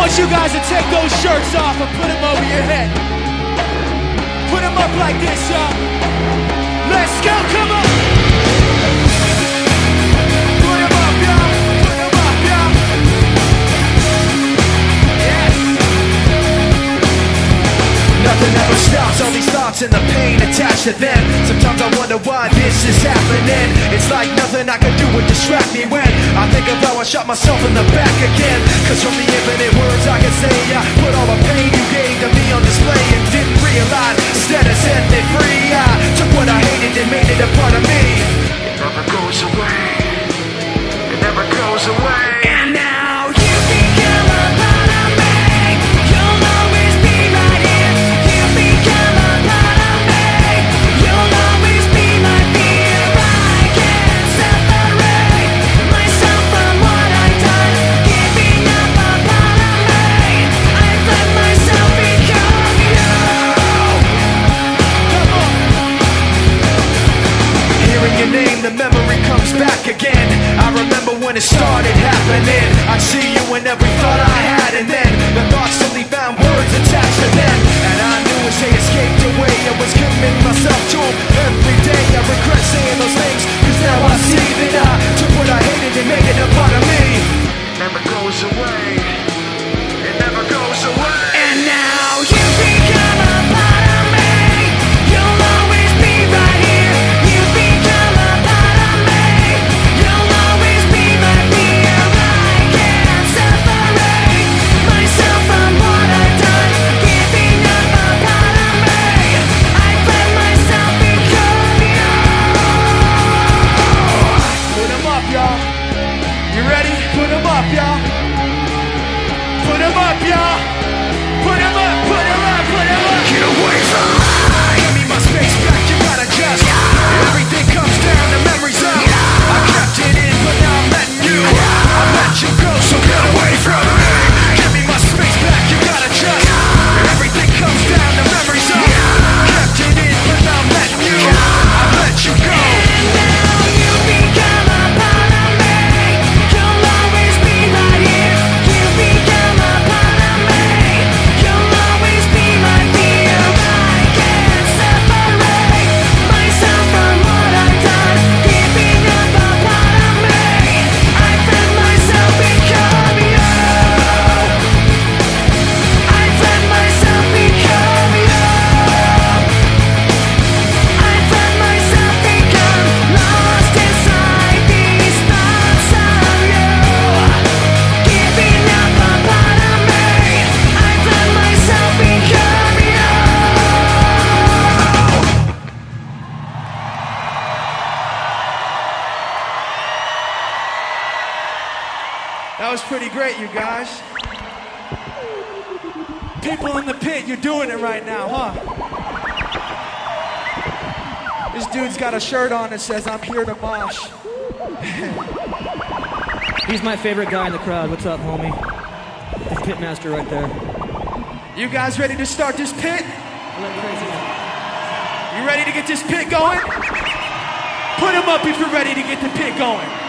want you guys to take those shirts off and put them over your head. Put them up like this, y'all. Let's go, come on. Put them up, y'all. Put them up, y'all. Yes. Nothing ever stops, all these thoughts and the pain attached to them. Sometimes I wonder why this is happening. It's like nothing I can do would distract me when I think of how I shot myself in the back again. Cause from the infinite words I can say, I put all the pain you gave to me on display and didn't realize instead of setting it free, I took what I hated and made it a part of me. It never goes away. It never goes away. And now you become a part of me. You'll always be right here. You become a part of me. You'll always be my fear. I can't separate myself from what I've done. Giving up a part of me. I've let myself become you. Come on. Hearing your name, the memory comes back again. I remember when it started happening. I'd see you in every thought I had, and then the thoughts suddenly found words attached to them. And I knew as they escaped away, I was committing myself to them every day. I regret saying those things, cause now I see that I took what I hated and made it a part of me. Never goes away. It never goes away. And now you become a part of me. You'll always be right here. You become a part of me. You'll always be my fear. I can't separate myself from what I've done. Giving up a part of me. I've let myself become you. Put them up, y'all. You ready? Put them up, y'all. Put them up, y'all. Put them up, put them up, put them up. Get away from me. Give me my space back, you gotta just. Everything comes down to memories of. I kept it in, but now I'm letting you. I let you go, so get away from me. Give me my space back, you gotta just. Everything comes down to memories of. Kept it in, but now I'm letting you. I let you go. And now you become a part of me. You'll always be right here. You become a part of me. You'll always be my fear. I can't separate myself from what I've done. Giving up a part of me. I've let myself become you. I've let myself become you. I've let myself become lost inside these thoughts of you. Giving up a part of me. I've let myself become you. That was pretty great, you guys. People in the pit, you're doing it right now, huh? This dude's got a shirt on that says, "I'm here to mosh." He's my favorite guy in the crowd. What's up, homie? The pitmaster right there. You guys ready to start this pit? You ready to get this pit going? Put them up if you're ready to get the pit going.